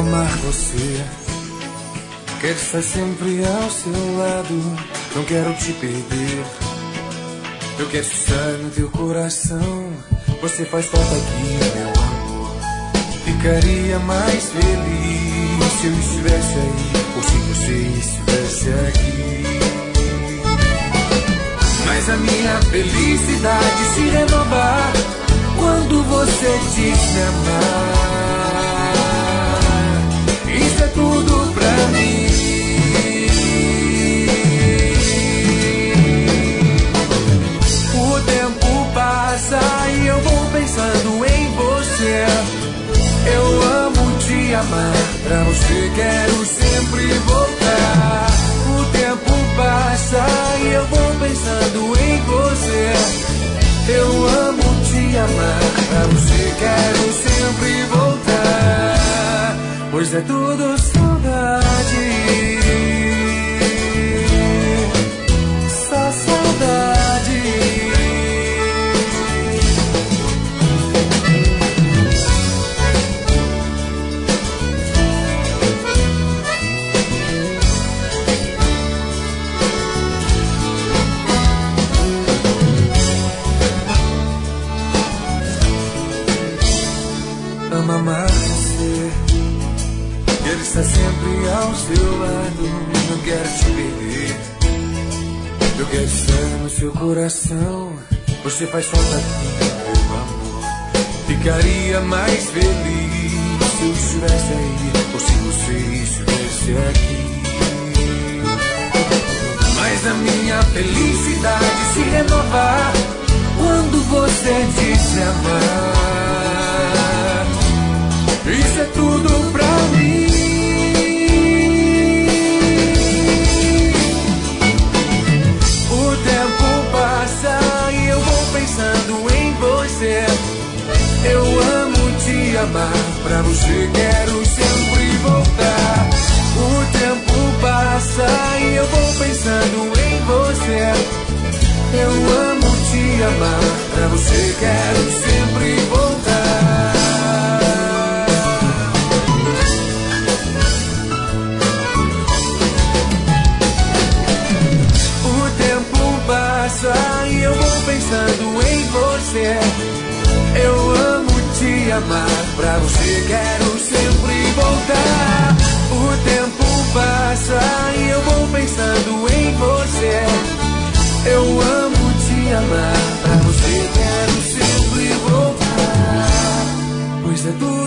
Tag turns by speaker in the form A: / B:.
A: amar você, quero estar sempre ao seu lado, não quero te perder. Eu quero estar no teu coração, você faz falta aqui, meu amor. Ficaria mais feliz se eu estivesse aí, ou se você estivesse aqui. Mas a minha felicidade se renova quando você diz me amar. Isso é tudo pra mim. O tempo passa e eu vou pensando em você. Eu amo te amar, pra você quero sempre voltar. O tempo passa e eu vou pensando em você. Eu amo te amar, pra você quero sempre voltar. Pois é tudo saudade, só saudade. Amo amar você, quero estar sempre ao seu lado, não quero te perder. Eu quero estar no seu coração, você faz falta aqui, meu amor. Ficaria mais feliz se eu estivesse aí, ou se você estivesse aqui. Mas a minha felicidade se renova quando você diz me amar. Isso é tudo pra mim. O tempo passa e eu vou pensando em você. Eu amo te amar, pra você quero sempre voltar. O tempo passa e eu vou pensando em você. Eu amo te amar, pra você quero sempre voltar. E eu vou pensando em você. Eu amo te amar, pra você quero sempre voltar. O tempo passa e eu vou pensando em você. Eu amo te amar, pra você quero sempre voltar. Pois é tudo